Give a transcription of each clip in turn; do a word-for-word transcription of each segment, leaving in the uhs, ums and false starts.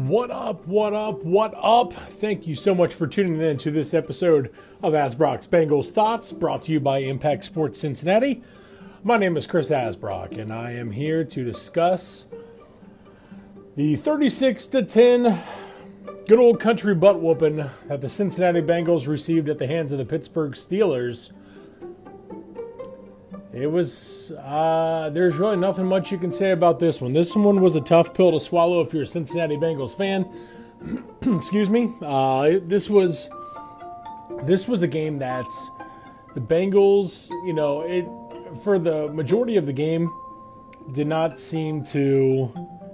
What up, what up, what up? Thank you so much for tuning in to this episode of Asbrock's Bengals Thoughts, brought to you by Impact Sports Cincinnati. My name is Chris Asbrock, and I am here to discuss the thirty-six to ten good old country butt whooping that the Cincinnati Bengals received at the hands of the Pittsburgh Steelers. It was, uh, there's really nothing much you can say about this one. This one was a tough pill to swallow if you're a Cincinnati Bengals fan. Excuse me. Uh, this was, this was a game that the Bengals, you know, it, for the majority of the game, did not seem to,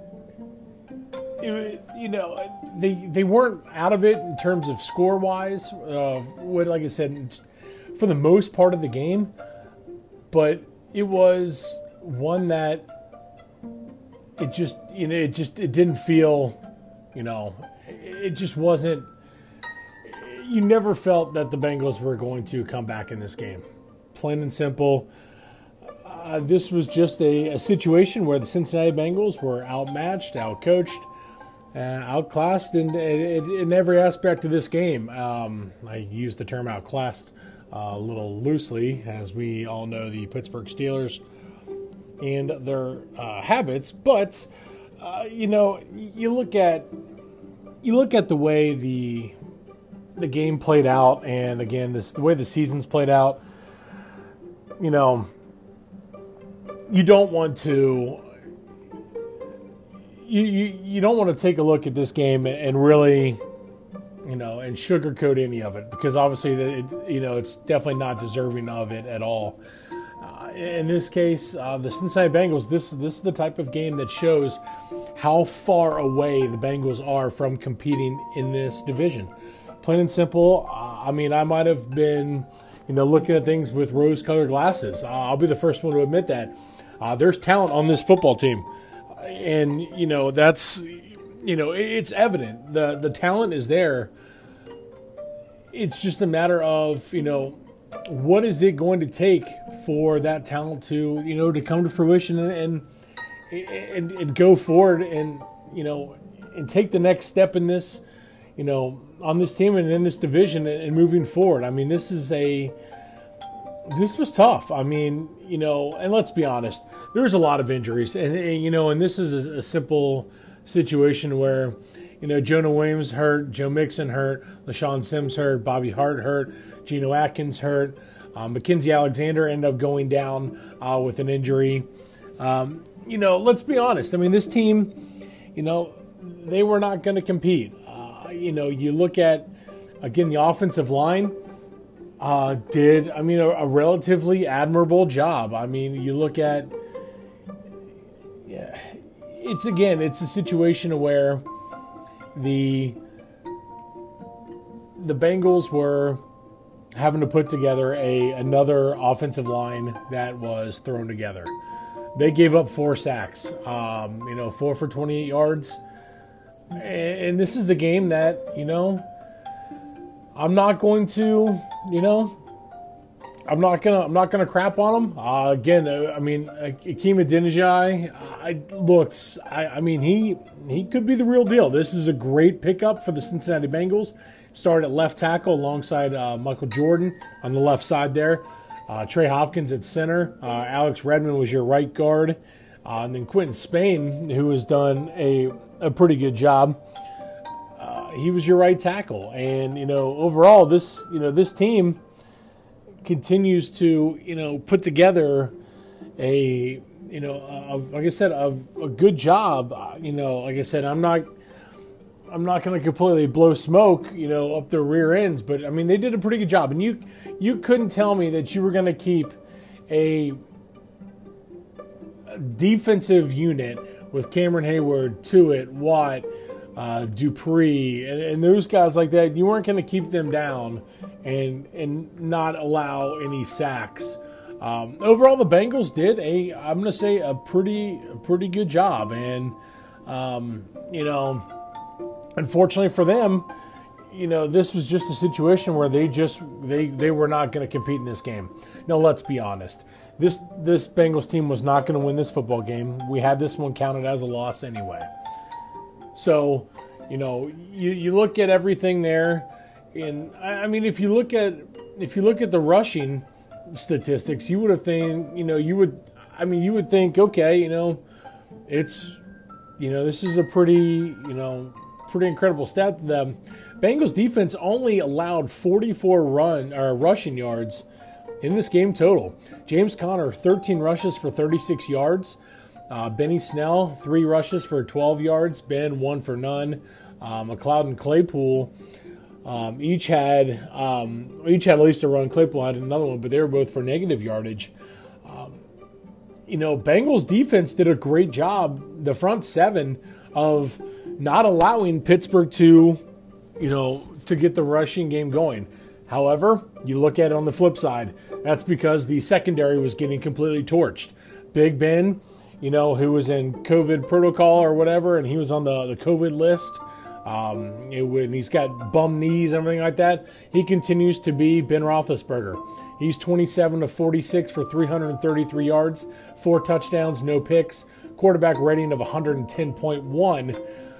it, you know, they they weren't out of it in terms of score-wise. Uh, what, like I said, for the most part of the game. But it was one that it just, you know, it just, it didn't feel, you know, it just wasn't, you never felt that the Bengals were going to come back in this game. Plain and simple. Uh, this was just a, a situation where the Cincinnati Bengals were outmatched, outcoached, uh, outclassed in, in, in every aspect of this game. Um, I use the term outclassed Uh, a little loosely, as we all know the Pittsburgh Steelers and their uh, habits. But uh, you know, you look at you look at the way the the game played out, and again, this the way the season's played out. You know, you don't want to you you, you don't want to take a look at this game and really, you know, and sugarcoat any of it, because obviously, it, you know, it's definitely not deserving of it at all. Uh, in this case, uh, the Cincinnati Bengals, this this is the type of game that shows how far away the Bengals are from competing in this division. Plain and simple. Uh, I mean, I might have been, you know, looking at things with rose-colored glasses. Uh, I'll be the first one to admit that. Uh, there's talent on this football team, and you know that's. You know, it's evident. The the talent is there. It's just a matter of, you know, what is it going to take for that talent to, you know, to come to fruition and and, and go forward and, you know, and take the next step in this, you know, on this team and in this division and moving forward. I mean, this is a, this was tough. I mean, you know, and let's be honest, there's a lot of injuries. And, and you know, and this is a, a simple situation where, you know, Jonah Williams hurt, Joe Mixon hurt, LaShawn Sims hurt, Bobby Hart hurt, Geno Atkins hurt, um, Mackenzie Alexander ended up going down uh, with an injury. Um, you know, let's be honest. I mean, this team, you know, they were not going to compete. Uh, you know, you look at, again, the offensive line uh, did, I mean, a, a relatively admirable job. I mean, you look at, yeah, it's, again, it's a situation where the the Bengals were having to put together a another offensive line that was thrown together. They gave up four sacks, um, you know, four for twenty-eight yards. And, and this is a game that, you know, I'm not going to, you know, I'm not gonna. I'm not gonna crap on him. Uh, again, uh, I mean, uh, Akeem Adeniji, I looks. I, I mean, he he could be the real deal. This is a great pickup for the Cincinnati Bengals. Started at left tackle alongside uh, Michael Jordan on the left side there. Uh, Trey Hopkins at center. Uh, Alex Redmond was your right guard, uh, and then Quentin Spain, who has done a a pretty good job. Uh, he was your right tackle, and you know, overall, this you know this team continues to, you know, put together a, you know, a, like I said, a, a good job. You know, like I said, I'm not, I'm not going to completely blow smoke, you know, up their rear ends, but I mean, they did a pretty good job. And you, you couldn't tell me that you were going to keep a, a defensive unit with Cameron Hayward, Tuitt, Watt, uh, Dupree, and, and those guys like that. You weren't going to keep them down and and not allow any sacks. Um, overall, the Bengals did a, I'm going to say, a pretty a pretty good job. And, um, you know, unfortunately for them, you know, this was just a situation where they just, they, they were not going to compete in this game. Now, let's be honest. This, this Bengals team was not going to win this football game. We had this one counted as a loss anyway. So, you know, you, you look at everything there, and I, I mean, if you look at if you look at the rushing statistics, you would have think, you know, you would, I mean, you would think, okay, you know, it's, you know, this is a pretty, you know, pretty incredible stat. The Bengals defense only allowed forty-four run or rushing yards in this game total. James Conner, thirteen rushes for thirty-six yards. Uh, Benny Snell, three rushes for twelve yards. Ben, one for none. Uh, McLeod and Claypool um, each had um, each had at least a run. Claypool had another one, but they were both for negative yardage. Um, you know, Bengals defense did a great job, the front seven, of not allowing Pittsburgh to, you know, to get the rushing game going. However, you look at it on the flip side, that's because the secondary was getting completely torched. Big Ben, you know, who was in COVID protocol or whatever, and he was on the, the COVID list, um, it, and he's got bum knees and everything like that, he continues to be Ben Roethlisberger. He's twenty-seven to forty-six for three hundred thirty-three yards, four touchdowns, no picks, quarterback rating of one hundred ten point one.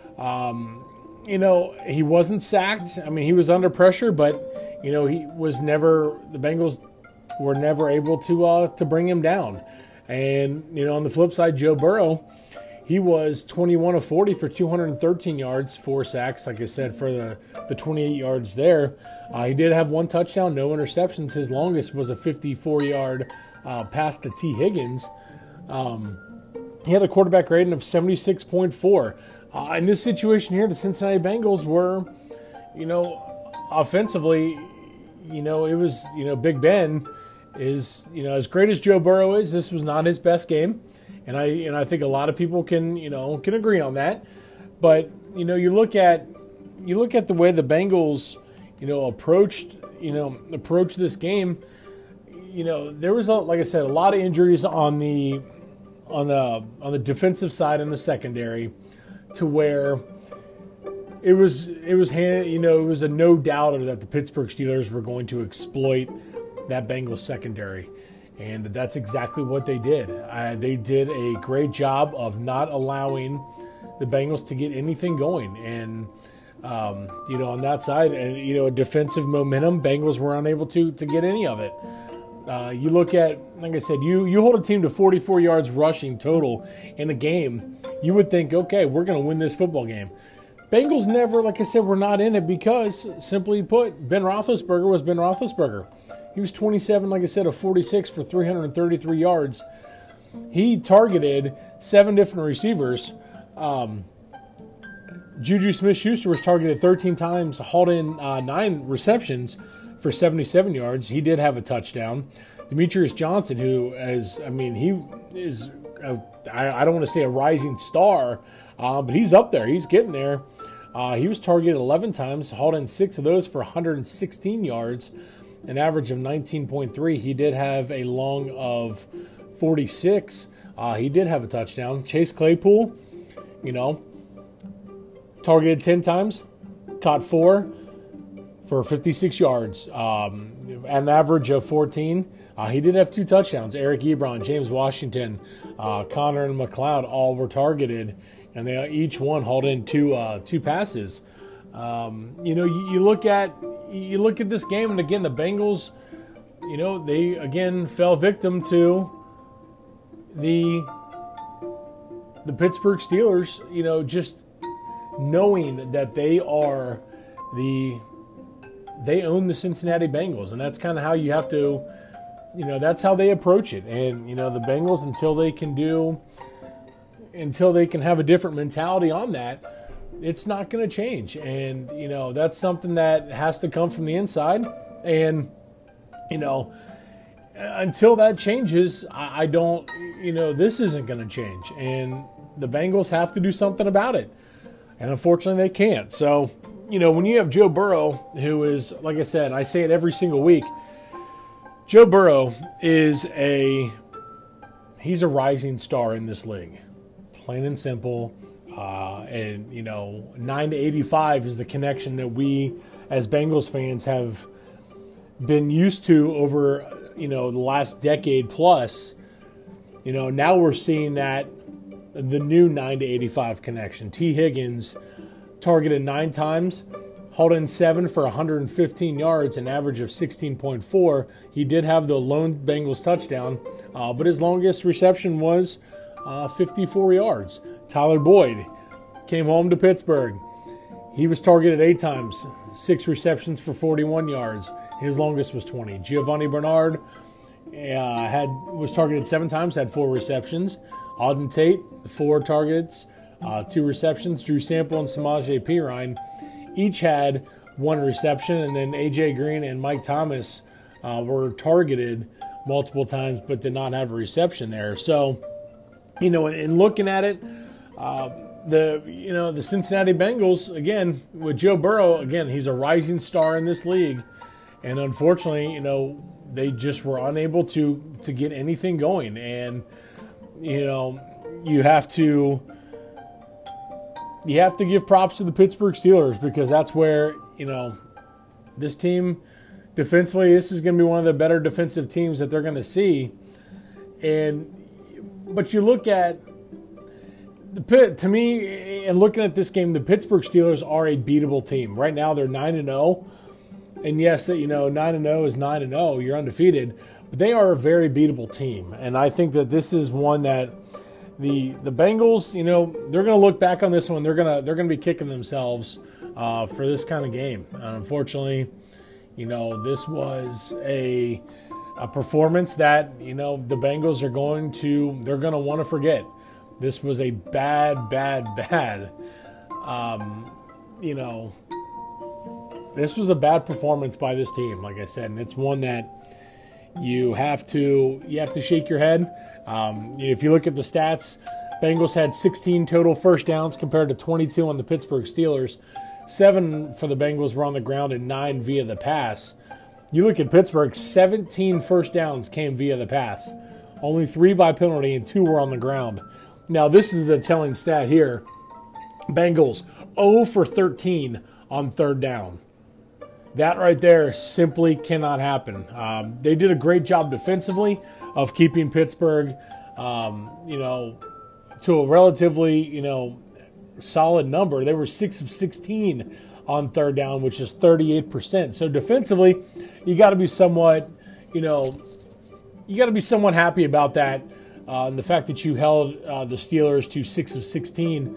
Um, you know, he wasn't sacked. I mean, he was under pressure, but, you know, he was never, the Bengals were never able to uh, to bring him down. And, you know, on the flip side, Joe Burrow, he was twenty-one of forty for two hundred thirteen yards, four sacks, like I said, for the, the twenty-eight yards there. Uh, he did have one touchdown, no interceptions. His longest was a fifty-four-yard uh, pass to T. Higgins. Um, he had a quarterback rating of seventy-six point four. Uh, in this situation here, the Cincinnati Bengals were, you know, offensively, you know, it was, you know, Big Ben is, you know, as great as Joe Burrow is, this was not his best game. And I and I think a lot of people can, you know, can agree on that. But, you know, you look at you look at the way the Bengals, you know, approached, you know, approached this game, you know, there was a, like I said, a lot of injuries on the on the on the defensive side and the secondary, to where it was it was you know, it was a no doubter that the Pittsburgh Steelers were going to exploit that Bengals secondary. And that's exactly what they did. Uh, they did a great job of not allowing the Bengals to get anything going. And, um, you know, on that side, and you know, defensive momentum, Bengals were unable to to get any of it. Uh, you look at, like I said, you, you hold a team to forty-four yards rushing total in a game, you would think, okay, we're going to win this football game. Bengals never, like I said, were not in it because, simply put, Ben Roethlisberger was Ben Roethlisberger. He was twenty-seven, like I said, of forty-six for three hundred thirty-three yards. He targeted seven different receivers. Um, Juju Smith-Schuster was targeted thirteen times, hauled in uh, nine receptions for seventy-seven yards. He did have a touchdown. Demetrius Johnson, who is, I mean, he is, a, I, I don't want to say a rising star, uh, but he's up there. He's getting there. Uh, he was targeted eleven times, hauled in six of those for one hundred sixteen yards. An average of nineteen point three. He did have a long of forty-six. Uh, he did have a touchdown. Chase Claypool, you know, targeted ten times, caught four for fifty-six yards. Um, an average of fourteen. Uh, he did have two touchdowns. Eric Ebron, James Washington, uh, Connor and McLeod all were targeted, and they each one hauled in two uh, two passes. Um, you know, you, you look at you look at this game, and again, the Bengals, you know, they again fell victim to the the Pittsburgh Steelers. You know, just knowing that they are the they own the Cincinnati Bengals, and that's kind of how you have to, you know, that's how they approach it. And you know, the Bengals, until they can do, until they can have a different mentality on that, it's not going to change. And, you know, that's something that has to come from the inside. And, you know, until that changes, I, I don't, you know, this isn't going to change. And the Bengals have to do something about it. And unfortunately, they can't. So, you know, when you have Joe Burrow, who is, like I said, I say it every single week, Joe Burrow is a, he's a rising star in this league. Plain and simple. Uh, and, you know, nine to eighty-five is the connection that we as Bengals fans have been used to over, you know, the last decade plus. You know, now we're seeing that the new nine to eighty-five connection. T. Higgins, targeted nine times, hauled in seven for one hundred fifteen yards, an average of sixteen point four. He did have the lone Bengals touchdown, uh, but his longest reception was uh, fifty-four yards. Tyler Boyd came home to Pittsburgh. He was targeted eight times, six receptions for forty-one yards. His longest was twenty. Giovanni Bernard uh, had was targeted seven times, had four receptions. Auden Tate, four targets, uh, two receptions. Drew Sample and Samaje Perine each had one reception, and then A J Green and Mike Thomas uh, were targeted multiple times but did not have a reception there. So, you know, in looking at it, uh, the you know the Cincinnati Bengals, again, with Joe Burrow, again, he's a rising star in this league, and unfortunately, you know, they just were unable to to get anything going. And you know, you have to you have to give props to the Pittsburgh Steelers, because that's where, you know, this team defensively, this is going to be one of the better defensive teams that they're going to see. And but you look at the Pitt, to me, and looking at this game, the Pittsburgh Steelers are a beatable team. Right now, they're nine and zero, and yes, you know, nine and zero is nine and zero. You're undefeated, but they are a very beatable team, and I think that this is one that the the Bengals, you know, they're going to look back on this one. They're gonna they're gonna be kicking themselves uh, for this kind of game. And unfortunately, you know, this was a a performance that, you know, the Bengals are going to they're going to want to forget. This was a bad, bad, bad, um, you know, this was a bad performance by this team, like I said, and it's one that you have to you have to shake your head. Um, if you look at the stats, Bengals had sixteen total first downs compared to twenty-two on the Pittsburgh Steelers. Seven for the Bengals were on the ground and nine via the pass. You look at Pittsburgh, seventeen first downs came via the pass. Only three by penalty and two were on the ground. Now, this is the telling stat here. Bengals, zero for thirteen on third down. That right there simply cannot happen. Um, they did a great job defensively of keeping Pittsburgh, um, you know, to a relatively, you know, solid number. They were six of sixteen on third down, which is thirty-eight percent. So defensively, you got to be somewhat, you know, you got to be somewhat happy about that. Uh, and the fact that you held uh, the Steelers to six of sixteen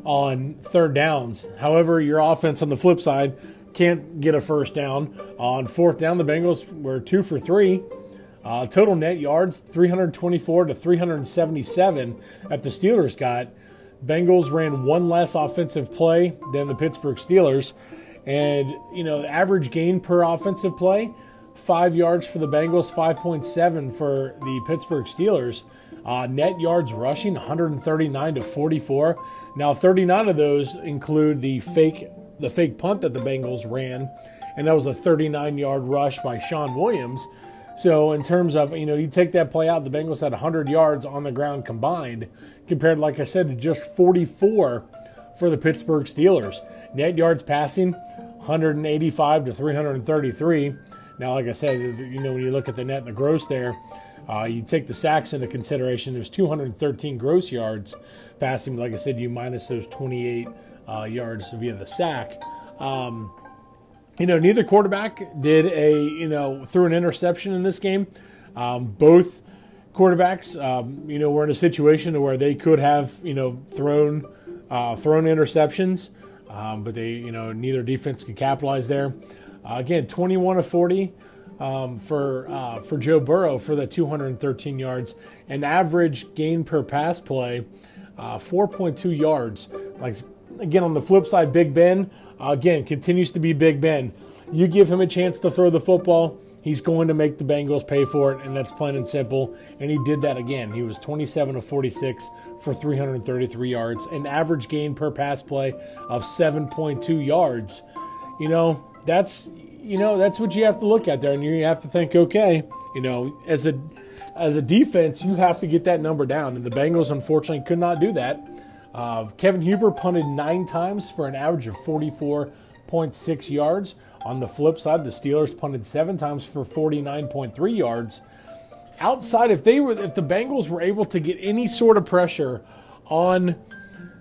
on third downs. However, your offense on the flip side can't get a first down. On fourth down, the Bengals were two for three. Uh, total net yards, three hundred twenty-four to three hundred seventy-seven that the Steelers got. Bengals ran one less offensive play than the Pittsburgh Steelers. And, you know, the average gain per offensive play, five yards for the Bengals, five point seven for the Pittsburgh Steelers. Uh, net yards rushing, one hundred thirty-nine to forty-four. Now, thirty-nine of those include the fake the fake punt that the Bengals ran, and that was a thirty-nine-yard rush by Sean Williams. So in terms of, you know, you take that play out, the Bengals had one hundred yards on the ground combined, compared, like I said, to just forty-four for the Pittsburgh Steelers. Net yards passing, one hundred eighty-five to three hundred thirty-three. Now, like I said, you know, when you look at the net and the gross there, uh, you take the sacks into consideration, there's two hundred thirteen gross yards passing. Like I said, you minus those twenty-eight uh, yards via the sack. Um, you know, neither quarterback did a, you know, threw an interception in this game. Um, both quarterbacks, um, you know, were in a situation where they could have, you know, thrown uh, thrown interceptions, um, but they, you know, neither defense could capitalize there. Uh, again, twenty-one of forty um, for uh, for Joe Burrow for the two hundred thirteen yards. An average gain per pass play, uh, four point two yards. Like, again, on the flip side, Big Ben, uh, again, continues to be Big Ben. You give him a chance to throw the football, he's going to make the Bengals pay for it, and that's plain and simple. And he did that again. He was twenty-seven of forty-six for three hundred thirty-three yards. An average gain per pass play of seven point two yards. You know, that's you know that's what you have to look at there, and you have to think, okay, you know, as a as a defense, you have to get that number down, and the Bengals unfortunately could not do that. Uh, Kevin Huber punted nine times for an average of forty-four point six yards. On the flip side, the Steelers punted seven times for forty-nine point three yards. Outside, if they were, if the Bengals were able to get any sort of pressure on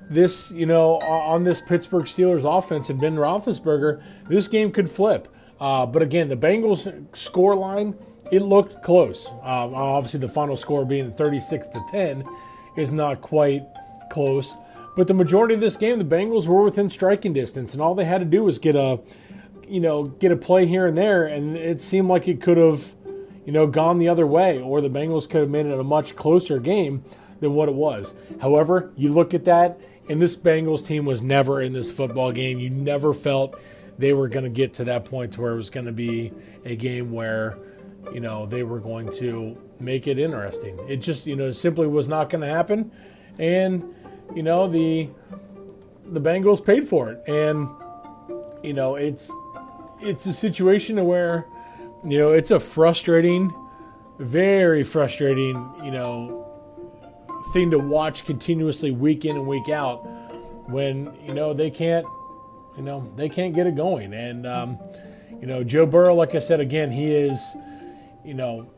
this, you know, on this Pittsburgh Steelers offense and Ben Roethlisberger, this game could flip. Uh, but again, the Bengals score line, it looked close. Um, obviously, the final score being thirty-six to ten is not quite close. But the majority of this game, the Bengals were within striking distance, and all they had to do was get a, you know, get a play here and there, and it seemed like it could have, you know, gone the other way, or the Bengals could have made it a much closer game than what it was. However, you look at that, and this Bengals team was never in this football game. You never felt they were going to get to that point to where it was going to be a game where, you know, they were going to make it interesting. It just, you know, simply was not going to happen. And, you know, the the Bengals paid for it. And, you know, it's it's a situation where, you know, it's a frustrating, very frustrating, you know, thing to watch continuously week in and week out when, you know, they can't, you know, they can't get it going. And, um, you know, Joe Burrow, like I said, again, he is, you know,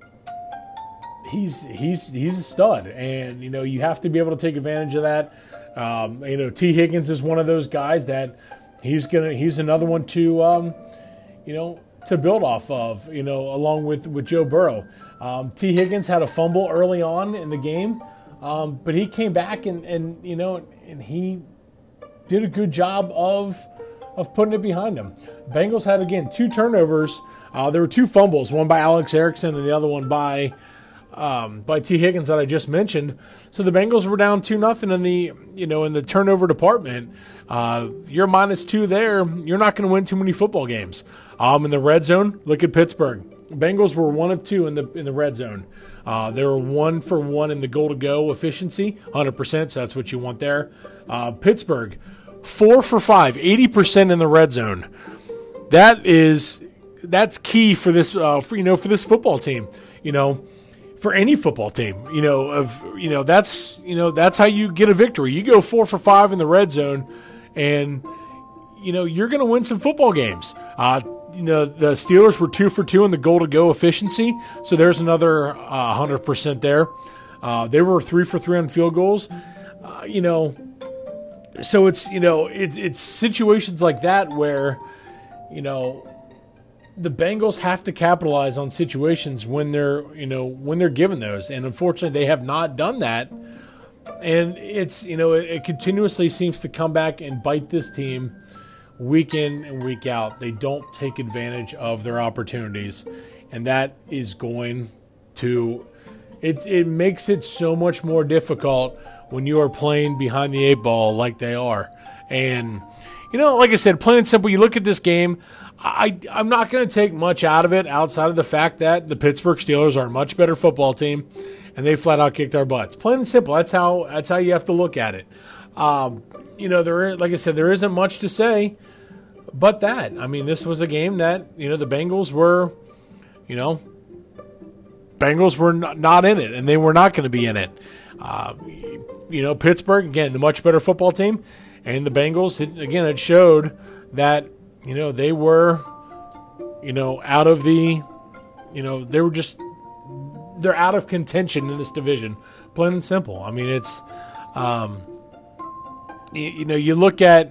he's he's he's a stud. And, you know, you have to be able to take advantage of that. Um, you know, T. Higgins is one of those guys that he's going to, he's another one to, um, you know, to build off of, you know, along with, with Joe Burrow. Um, T. Higgins had a fumble early on in the game, um, but he came back and, and, you know, and he did a good job of of putting it behind him. Bengals had, again, two turnovers. Uh, there were two fumbles, one by Alex Erickson and the other one by um, by T. Higgins that I just mentioned. So the Bengals were down two nothing in the, you know, in the turnover department. Uh, you're minus two there. You're not going to win too many football games. Um, in the red zone, look at Pittsburgh. Bengals were one of two in the in the red zone. Uh, they were one for one in the goal to go efficiency, one hundred percent. So that's what you want there. Uh, Pittsburgh, four for five, eighty percent in the red zone. That is that's key for this uh, for you know for this football team. You know, for any football team. You know of you know that's you know that's how you get a victory. You go four for five in the red zone, and you know you're going to win some football games. Uh, you know the Steelers were two for two in the goal to go efficiency, so there's another uh, one hundred percent there. Uh, they were three for three on field goals. Uh, you know. So it's, you know, it, it's situations like that where, you know, the Bengals have to capitalize on situations when they're, you know, when they're given those. And unfortunately, they have not done that. And it's, you know, it, it continuously seems to come back and bite this team week in and week out. They don't take advantage of their opportunities. And that is going to, it, it makes it so much more difficult when you are playing behind the eight ball like they are. And, you know, like I said, plain and simple, you look at this game, I, I'm not going to take much out of it outside of the fact that the Pittsburgh Steelers are a much better football team, and they flat out kicked our butts. Plain and simple, that's how that's how you have to look at it. Um, you know, there, like I said, there isn't much to say but that. I mean, this was a game that, you know, the Bengals were, you know, Bengals were not in it, and they were not going to be in it. Uh, you know, Pittsburgh, again, the much better football team, and the Bengals, it, again, it showed that, you know, they were, you know, out of the, you know, they were just, they're out of contention in this division, plain and simple. I mean, it's, um, you, you know, you look at,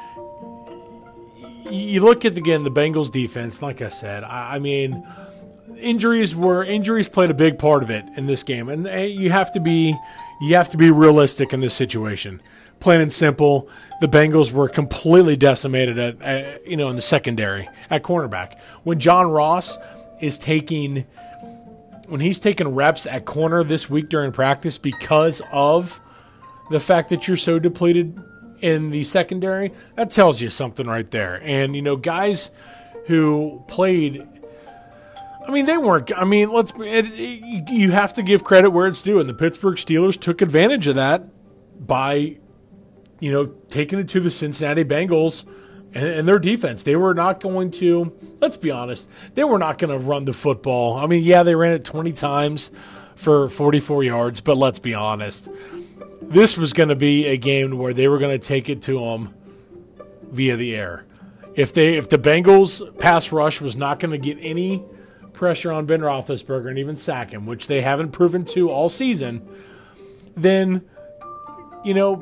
you look at, again, the Bengals defense, like I said, I, I mean, Injuries were injuries played a big part of it in this game, and you have to be you have to be realistic in this situation. Plain and simple, the Bengals were completely decimated at, at you know in the secondary at cornerback. When John Ross is taking when he's taking reps at corner this week during practice because of the fact that you're so depleted in the secondary, that tells you something right there. And you know, guys who played. I mean, they weren't. I mean, let's. It, it, you have to give credit where it's due, and the Pittsburgh Steelers took advantage of that by, you know, taking it to the Cincinnati Bengals and, and their defense. They were not going to. Let's be honest. They were not going to run the football. I mean, yeah, they ran it twenty times for forty-four yards, but let's be honest. This was going to be a game where they were going to take it to them via the air. If they, if the Bengals pass rush was not going to get any pressure on Ben Roethlisberger and even sack him, which they haven't proven to all season, then, you know,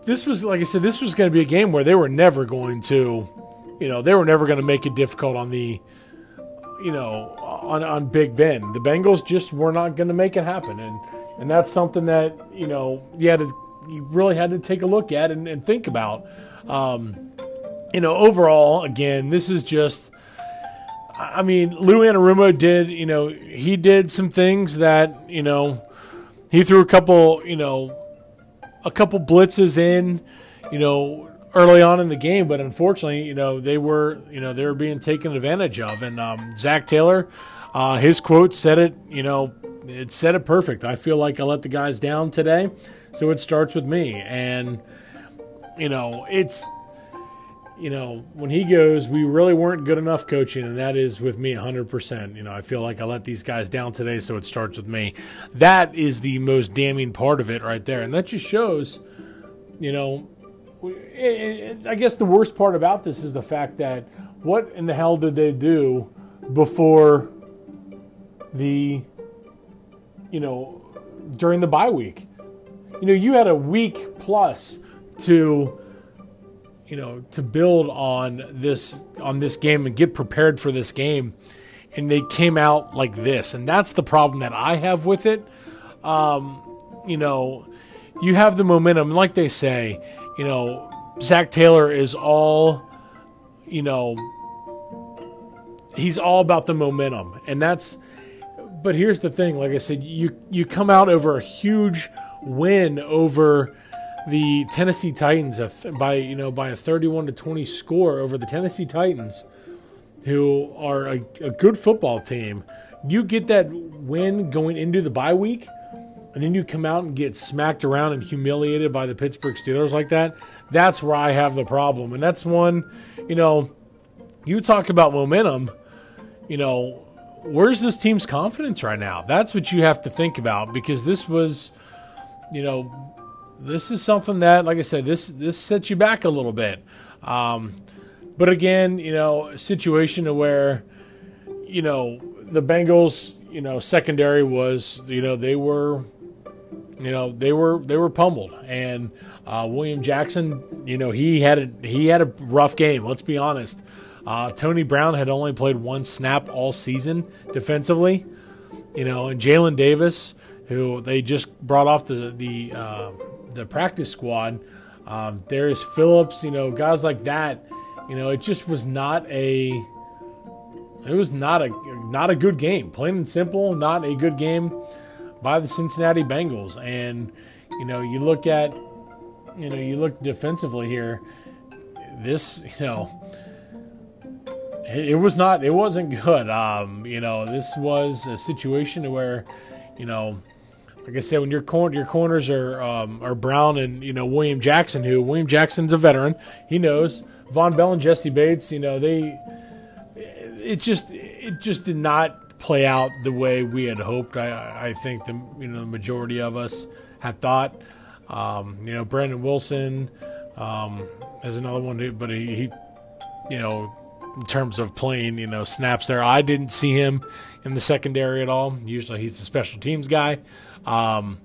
this was, like I said, this was going to be a game where they were never going to, you know, they were never going to make it difficult on the, you know, on, on Big Ben. The Bengals just were not going to make it happen. And, and that's something that, you know, you had to, you really had to take a look at and, and think about. Um, you know, overall, again, this is just, I mean, Lou Anarumo did, you know, he did some things that, you know, he threw a couple, you know, a couple blitzes in, you know, early on in the game, but unfortunately, you know, they were, you know, they were being taken advantage of. And um, Zach Taylor, uh, his quote said it, you know, it said it perfect. I feel like I let the guys down today, so it starts with me. And, you know, it's, you know, when he goes, we really weren't good enough coaching, and that is with me one hundred percent. You know, I feel like I let these guys down today, so it starts with me. That is the most damning part of it right there. And that just shows, you know, it, it, I guess the worst part about this is the fact that what in the hell did they do before the, you know, during the bye week? You know, you had a week plus to, you know, to build on this on this game and get prepared for this game, and they came out like this, and that's the problem that I have with it. Um, you know, you have the momentum, like they say. You know, Zach Taylor is all, you know, he's all about the momentum, and that's. But here's the thing, like I said, you you come out over a huge win over the Tennessee Titans by, you know, by a thirty-one to twenty score over the Tennessee Titans, who are a, a good football team. You get that win going into the bye week, and then you come out and get smacked around and humiliated by the Pittsburgh Steelers like that. That's where I have the problem. And that's one, you know, you talk about momentum, you know, where's this team's confidence right now? That's what you have to think about, because this was, you know, this is something that, like I said, this this sets you back a little bit. Um, but again, you know, a situation where, you know, the Bengals, you know, secondary was, you know, they were, you know, they were they were pummeled, and uh, William Jackson, you know, he had a he had a rough game. Let's be honest. Uh, Tony Brown had only played one snap all season defensively, you know, and Jalen Davis, who they just brought off the the uh, the practice squad, um, Darius Phillips, you know, guys like that, you know, it just was not a, it was not a not a good game, plain and simple, not a good game by the Cincinnati Bengals. And you know, you look at, you know, you look defensively here, this, you know, it, it was not, it wasn't good. Um, you know, this was a situation where, you know, like I said, when your corner, your corners are um, are Brown and, you know, William Jackson, who William Jackson's a veteran, he knows. Von Bell and Jesse Bates, you know, they it just it just did not play out the way we had hoped. I I think the you know the majority of us had thought. Um, you know, Brandon Wilson um, is another one, who, but he, he you know, in terms of playing, you know, snaps there, I didn't see him in the secondary at all. Usually he's a special teams guy. Um,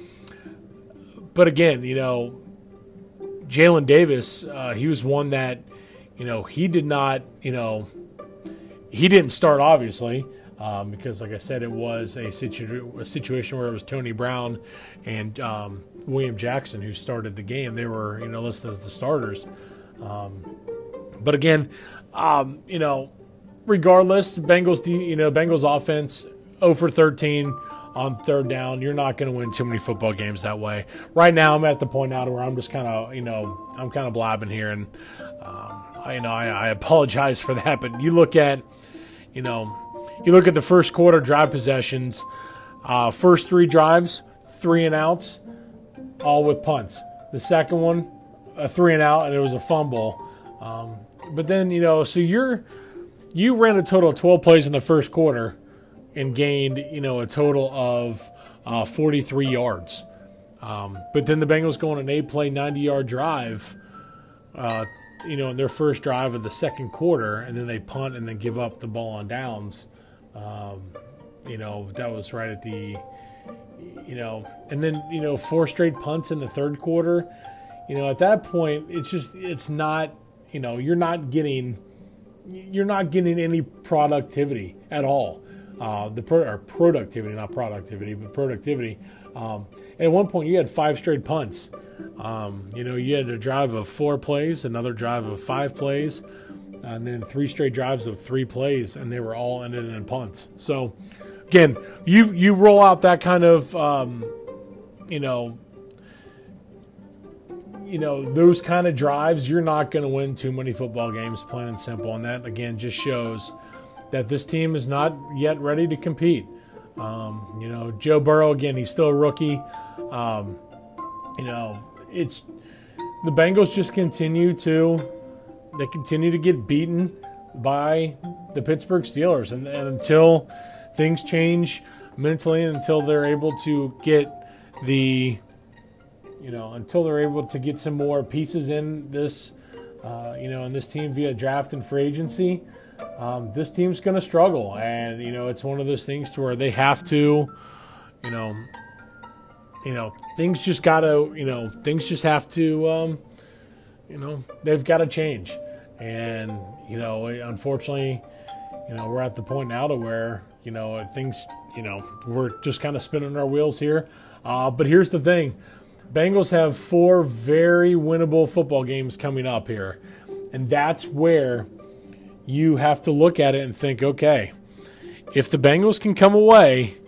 but again, you know, Jalen Davis, uh, he was one that, you know, he did not, you know, he didn't start, obviously, um, because, like I said, it was a, situ- a situation where it was Tony Brown and um, William Jackson who started the game. They were, you know, listed as the starters. Um, but again, um, you know, regardless, Bengals, you know, Bengals offense zero for thirteen on third down. You're not going to win too many football games that way. Right now, I'm at the point now where I'm just kind of, you know, I'm kind of blabbing here, and um, I, you know, I, I apologize for that. But you look at, you know, you look at the first quarter drive possessions, uh, first three drives, three and outs, all with punts. The second one, a three and out, and it was a fumble. Um, but then, you know, so you're you ran a total of twelve plays in the first quarter and gained, you know, a total of uh, forty-three yards. Um, but then the Bengals go on an eight-play, ninety-yard drive, uh, you know, in their first drive of the second quarter, and then they punt and then give up the ball on downs. Um, you know, that was right at the, you know, and then, you know, four straight punts in the third quarter. you know, at that point, it's just, it's not, you know, you're not getting, you're not getting any productivity at all. Uh, the pro- or productivity, not productivity, but productivity. Um, and at one point, you had five straight punts. Um, you know, you had a drive of four plays, another drive of five plays, and then three straight drives of three plays, and they were all ended in punts. So, again, you you roll out that kind of, um, you know, you know those kind of drives, you're not going to win too many football games, plain and simple. And that, again, just shows that this team is not yet ready to compete. Um, you know, Joe Burrow, again, he's still a rookie. Um, you know, it's the Bengals just continue to they continue to get beaten by the Pittsburgh Steelers, and, and until things change mentally, and until they're able to get the, you know, until they're able to get some more pieces in this, uh, you know, in this team via draft and free agency. Um, this team's going to struggle, and you know it's one of those things to where they have to, you know, you know things just gotta, you know, things just have to, um, you know, they've got to change, and you know, unfortunately, you know, we're at the point now to where you know things, you know, we're just kind of spinning our wheels here. Uh, but here's the thing: Bengals have four very winnable football games coming up here, and that's where you have to look at it and think, okay, if the Bengals can come away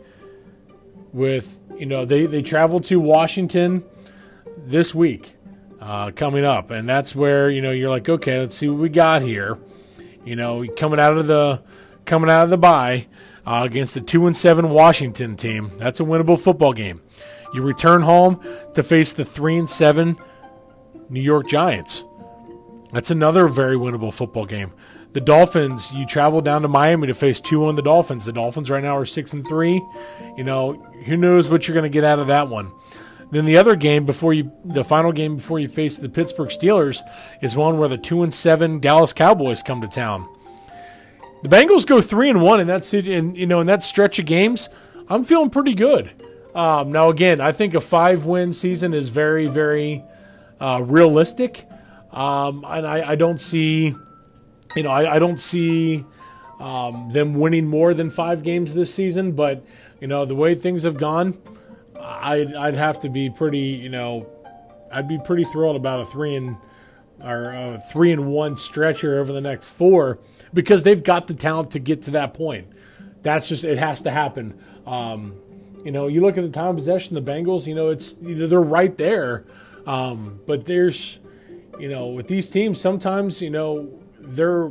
with, you know, they, they travel to Washington this week uh, coming up, and that's where, you know, you're like, okay, let's see what we got here. You know, coming out of the coming out of the bye uh, against the two and seven Washington team, that's a winnable football game. You return home to face the three and seven New York Giants. That's another very winnable football game. The Dolphins, you travel down to Miami to face two on the Dolphins. The Dolphins right now are six and three. You know, who knows what you're going to get out of that one. Then the other game before you, the final game before you face the Pittsburgh Steelers, is one where the two and seven Dallas Cowboys come to town. The Bengals go three and one in that city, and you know, in that stretch of games. I'm feeling pretty good. Um, now, again, I think a five-win season is very, very uh, realistic, um, and I, I don't see. You know, I, I don't see um, them winning more than five games this season, but, you know, the way things have gone, I'd, I'd have to be pretty, you know, I'd be pretty thrilled about a three and or a three and one stretcher over the next four, because they've got the talent to get to that point. That's just, it has to happen. Um, you know, you look at the time of possession, the Bengals, you know, it's, you know, they're right there. Um, but there's, you know, with these teams, sometimes, you know, they're,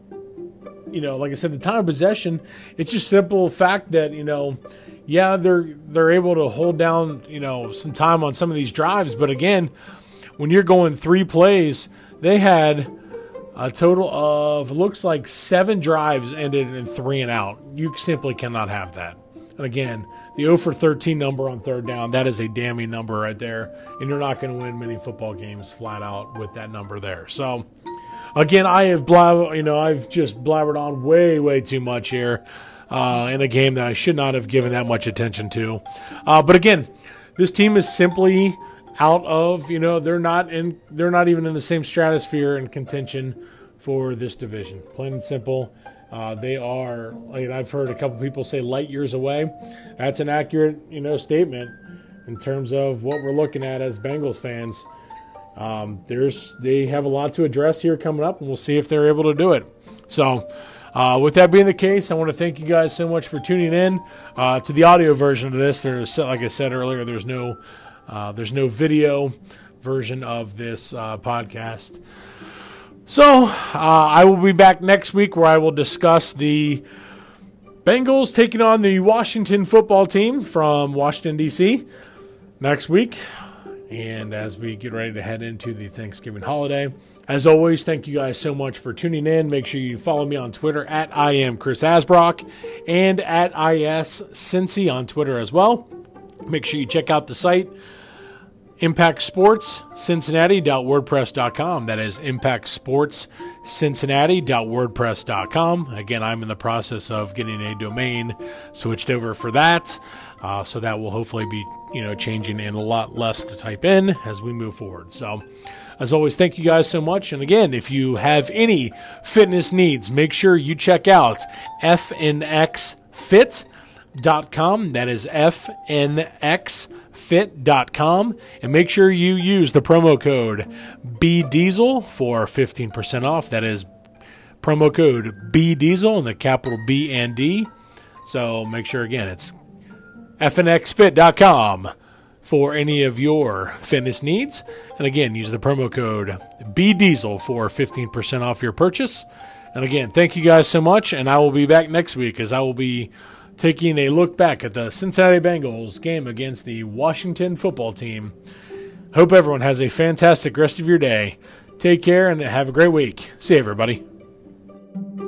you know, like I said, the time of possession, it's just simple fact that, you know, yeah, they're they're able to hold down, you know, some time on some of these drives. But again, when you're going three plays, they had a total of, looks like seven drives ended in three and out. You simply cannot have that. And again, the zero for thirteen number on third down, that is a damning number right there. And you're not going to win many football games flat out with that number there. So, again, I have blab- you know, I've just blabbered on way, way too much here uh, in a game that I should not have given that much attention to. Uh, but again, this team is simply out of, you know, they're not in, they're not even in the same stratosphere and contention for this division. Plain and simple. Uh, they are, like I've heard a couple people say, light years away. That's an accurate, you know, statement in terms of what we're looking at as Bengals fans. Um, there's they have a lot to address here coming up, and we'll see if they're able to do it. So, uh, with that being the case, I want to thank you guys so much for tuning in uh, to the audio version of this. There's, like I said earlier, there's no uh, there's no video version of this uh, podcast. So, uh, I will be back next week where I will discuss the Bengals taking on the Washington football team from Washington, D C next week. And as we get ready to head into the Thanksgiving holiday, as always, thank you guys so much for tuning in. Make sure you follow me on Twitter at I am Chris Asbrock and at ISCincy on Twitter as well. Make sure you check out the site, impact sports cincinnati dot wordpress dot com. That is impact sports cincinnati dot wordpress dot com. Again, I'm in the process of getting a domain switched over for that. Uh, so that will hopefully be, you know, changing and a lot less to type in as we move forward. So as always, thank you guys so much. And again, if you have any fitness needs, make sure you check out f n x fit dot com. That is f n x fit dot com. And make sure you use the promo code B Diesel for fifteen percent off. That is promo code B Diesel and the capital B and D. So make sure, again, it's f n x fit dot com for any of your fitness needs. And again, use the promo code B Diesel for fifteen percent off your purchase. And again, thank you guys so much, and I will be back next week as I will be taking a look back at the Cincinnati Bengals game against the Washington football team. Hope everyone has a fantastic rest of your day. Take care and have a great week. See you, everybody.